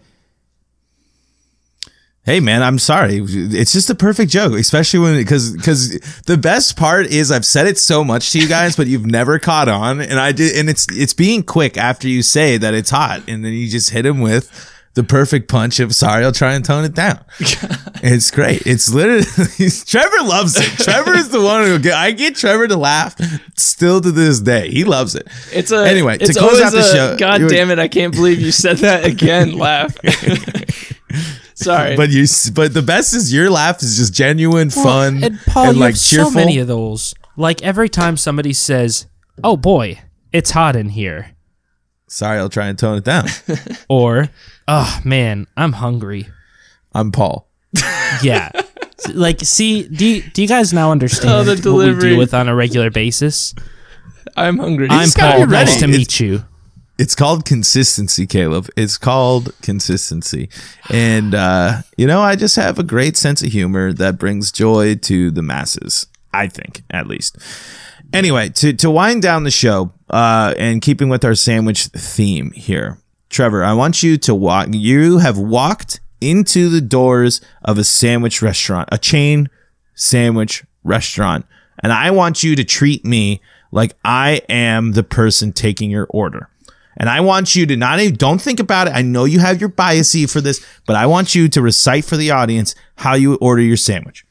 Hey man, I'm sorry. It's just a perfect joke, especially when because the best part is I've said it so much to you guys, but you've never caught on, and I did, and it's being quick after you say that it's hot, and then you just hit him with the perfect punch of sorry, I'll try and tone it down. It's great. It's literally Trevor loves it. Trevor is the one who I get Trevor to laugh still to this day. He loves it. Anyway, to close out the show. God damn it! I can't believe you said that again. Laugh. Sorry, but the best is your laugh is just genuine, fun, and Paul, and you like have cheerful. So many of those. Like every time somebody says, "Oh boy, it's hot in here," sorry, I'll try and tone it down. Or, "Oh man, I'm hungry." I'm Paul. Yeah, like see, do you guys now understand the delivery what we deal with on a regular basis? I'm hungry. I'm Paul. Nice to meet you. It's called consistency, Caleb. It's called consistency. And, I just have a great sense of humor that brings joy to the masses, I think, at least. Anyway, to wind down the show and keeping with our sandwich theme here, Trevor, I want you to walk. You have walked into the doors of a sandwich restaurant, a chain sandwich restaurant, and I want you to treat me like I am the person taking your order. And I want you to don't think about it. I know you have your biases for this, but I want you to recite for the audience how you order your sandwich.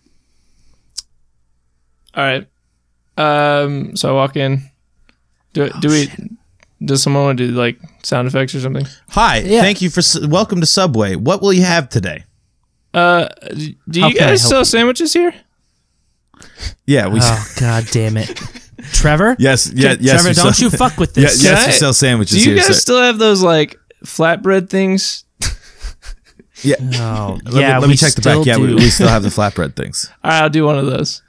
All right. So I walk in. Does someone want to do like sound effects or something? Hi, thank you for welcome to Subway. What will you have today? Do you guys sell sandwiches here? Yeah, we. Oh God damn it, Trevor! Yes. Trevor, don't you fuck with this? Yes, we sell sandwiches. Do you guys still have those like flatbread things? Yeah. Oh, let me check the back. Yeah, we still have the flatbread things. All right, I'll do one of those.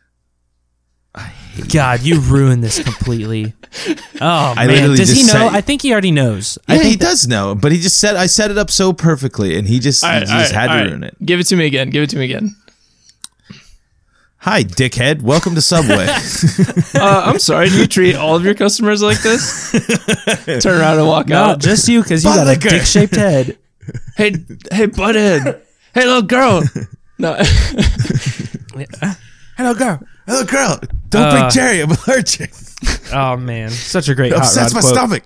God, you ruined this completely. Oh man, does he know? I think he already knows. Yeah, he does know, but he just said I set it up so perfectly, and he just had to ruin it. Give it to me again. Hi, dickhead. Welcome to Subway. I'm sorry. Do you treat all of your customers like this? Turn around and walk out. No, just you, because you got a dick-shaped head. Hey, butthead. Hey, little girl. No. Hello, girl. Hello, girl. Don't bring Jerry. I'm allergic. Oh man, such a great It upsets my stomach.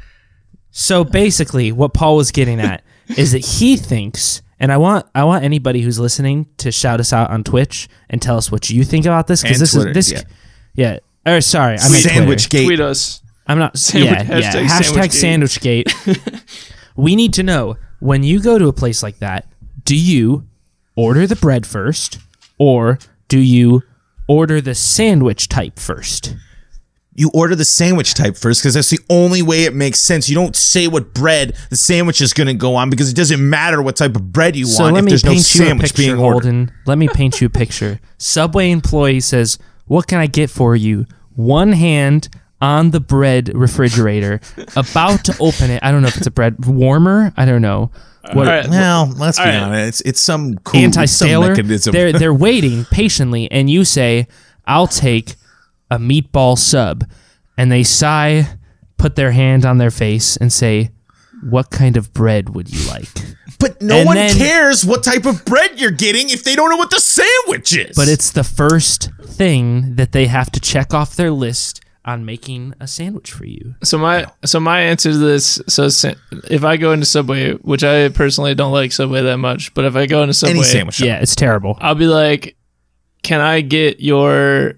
So basically, what Paul was getting at is that he thinks, and I want anybody who's listening to shout us out on Twitch and tell us what you think about this, because yeah. Or sorry, I mean Sandwichgate. Tweet us. I'm not. Hashtag Sandwichgate. We need to know, when you go to a place like that, do you order the bread first, or do you order the sandwich type first? You order the sandwich type first, because that's the only way it makes sense. You don't say what bread the sandwich is going to go on, because it doesn't matter what type of bread you want if there's no sandwich being ordered. Holden. Let me paint you a picture. Subway employee says, "What can I get for you?" One hand on the bread refrigerator, about to open it. I don't know if it's a bread warmer. I don't know. Well, let's be honest. It's some cool anti-staler mechanism. They're waiting patiently, and you say, "I'll take a meatball sub," and they sigh, put their hand on their face, and say, "What kind of bread would you like?" But no one cares what type of bread you're getting if they don't know what the sandwich is. But it's the first thing that they have to check off their list on making a sandwich for you. So my answer to this, if I go into Subway, which I personally don't like Subway that much, but if I go into Subway, any sandwich shop, yeah, it's terrible. I'll be like, "Can I get your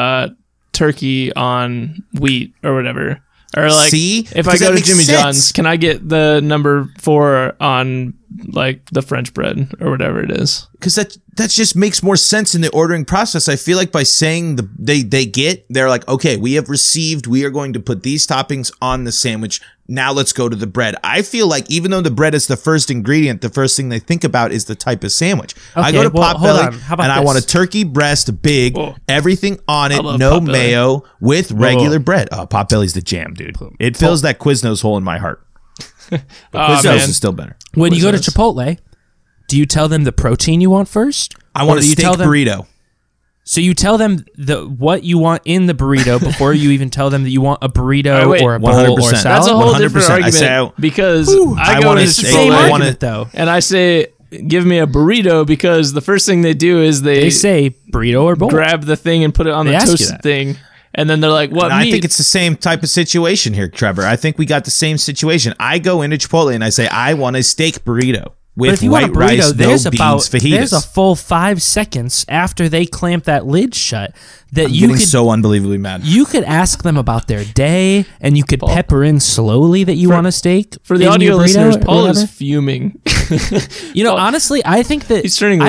turkey on wheat or whatever?" Or like, if I go to Jimmy John's, can I get the number 4 on like the French bread or whatever it is? Because that just makes more sense in the ordering process. I feel like by saying they're like, okay, we have received, we are going to put these toppings on the sandwich. Now let's go to the bread. I feel like even though the bread is the first ingredient, the first thing they think about is the type of sandwich. Okay, I go to Potbelly and I want a turkey breast, big, everything on it, no mayo, with regular bread. Oh, Potbelly's the jam, dude. It fills that Quiznos hole in my heart. But Quiznos is still better. When you go to Chipotle, do you tell them the protein you want first? I want a steak burrito. So you tell them what you want in the burrito before you even tell them that you want a burrito or a bowl 100%. Or salad? That's a whole different argument, because I go to Chipotle though, and I say, "Give me a burrito," because the first thing they do is they say burrito or bowl. Grab the thing and put it on the toasted thing. And then they're like, "What meat?" I think it's the same type of situation here, Trevor. I think we got the same situation. I go into Chipotle and I say, "I want a steak burrito with white rice, no beans, fajitas." There's a full 5 seconds after they clamp that lid shut that I'm getting so unbelievably mad. You could ask them about their day, and you could pepper in slowly that you want a steak. For the audio listeners, Paul is fuming. Honestly, I think that he's turning red.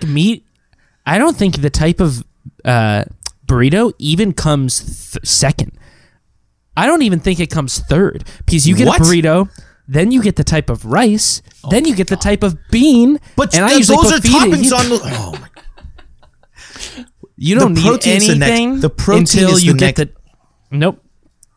I don't think the type of burrito even comes second. I don't even think it comes third, because you get a burrito, then you get the type of rice, then you get the type of bean. But those are toppings on the. Oh my God. You don't need anything the protein until you get the. Nope.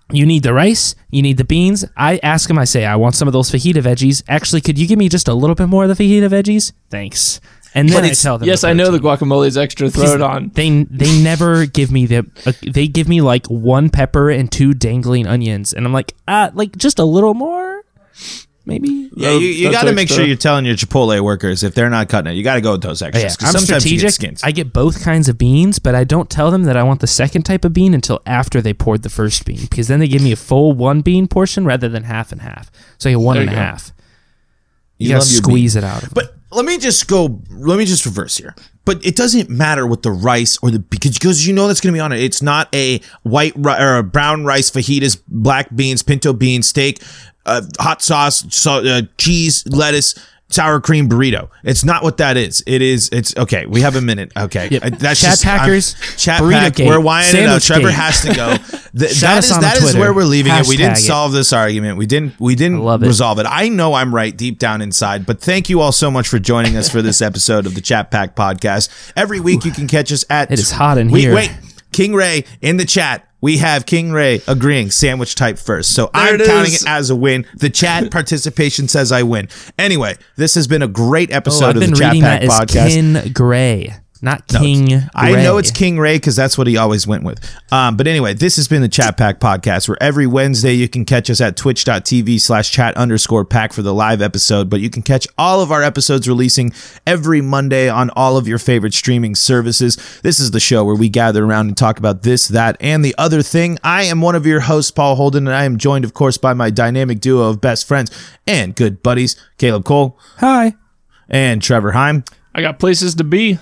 You need the rice, you need the beans. I ask him, I say, I want some of those fajita veggies. Actually, could you give me just a little bit more of the fajita veggies? Thanks. And then I tell them. Yes, I know the guacamole is extra. Throw it on. They never give me they give me like 1 pepper and 2 dangling onions, and I'm like just a little more, maybe. Yeah, you got to make sure you're telling your Chipotle workers if they're not cutting it. You got to go with those extras. I'm strategic. I get both kinds of beans, but I don't tell them that I want the second type of bean until after they poured the first bean, because then they give me a full 1 bean portion rather than half and half. So I get 1 and a half. You gotta squeeze it out of them. But let me just reverse here. But it doesn't matter with the rice or because you know that's going to be on it. It's not a white or a brown rice, fajitas, black beans, pinto beans, steak, hot sauce, cheese, lettuce, sour cream burrito. It's not what that is. It's okay. We have a minute. Okay. Yep. That's Chat Packers. Chat Pack. We're winding it up. Trevor has to go. That is where we're leaving it. We didn't solve this argument. We didn't resolve it. I know I'm right deep down inside, but thank you all so much for joining us for this episode of the Chat Pack podcast. Every week you can catch us at It is hot in here. Wait. King Ray in the chat. We have King Ray agreeing sandwich type first. So I'm counting it as a win. The chat participation says I win. Anyway, this has been a great episode of the Chat Pack podcast. King Gray. Not King Ray. I know it's King Ray because that's what he always went with. But anyway, this has been the Chat Pack podcast, where every Wednesday you can catch us at twitch.tv/chat_pack for the live episode. But you can catch all of our episodes releasing every Monday on all of your favorite streaming services. This is the show where we gather around and talk about this, that, and the other thing. I am one of your hosts, Paul Holden, and I am joined, of course, by my dynamic duo of best friends and good buddies, Caleb Cole. Hi. And Trevor Heim. I got places to be.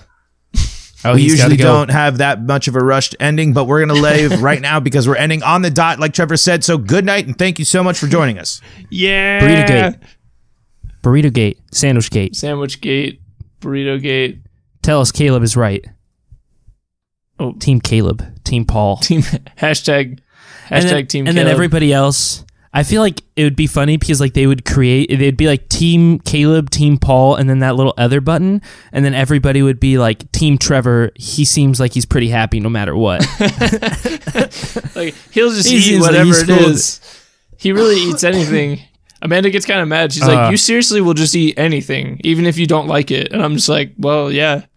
We usually don't have that much of a rushed ending, but we're going to leave right now because we're ending on the dot, like Trevor said. So good night, and thank you so much for joining us. Yeah. Burrito Gate. Sandwich Gate. Sandwich Gate. Burrito Gate. Tell us Caleb is right. Oh, Team Caleb. Team Paul. Hashtag Team Caleb. And then everybody else. I feel like it would be funny because like they'd be like Team Caleb, Team Paul, and then that little other button, and then everybody would be like Team Trevor. He seems like he's pretty happy no matter what. Like he'll just eat whatever it is. He really eats anything. Amanda gets kind of mad. She's like, "You seriously will just eat anything, even if you don't like it?" And I'm just like, "Well, yeah."